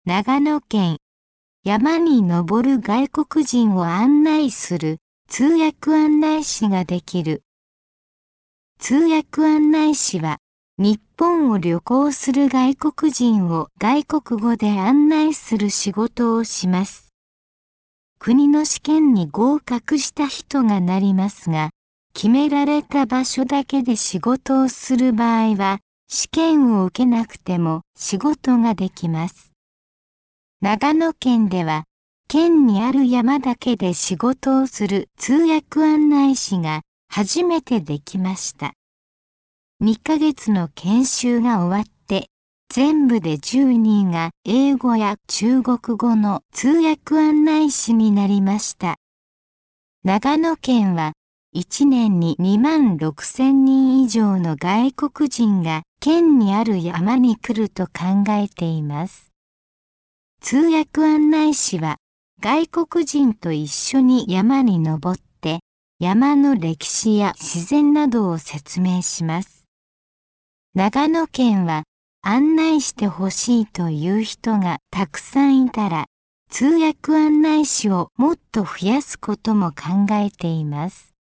長野県、山に登る外国人を案内する通訳案内士ができる。通訳案内士は、日本を旅行する外国人を外国語で案内する仕事をします。国の試験に合格した人がなりますが、決められた場所だけで仕事をする場合は、試験を受けなくても仕事ができます。長野県では、県にある山だけで仕事をする通訳案内士が初めてできました。2ヶ月の研修が終わって、全部で10人が英語や中国語の通訳案内士になりました。長野県は1年に26,000人以上の外国人が県にある山に来ると考えています。通訳案内士は外国人と一緒に山に登って山の歴史や自然などを説明します。長野県は案内してほしいという人がたくさんいたら通訳案内士をもっと増やすことも考えています。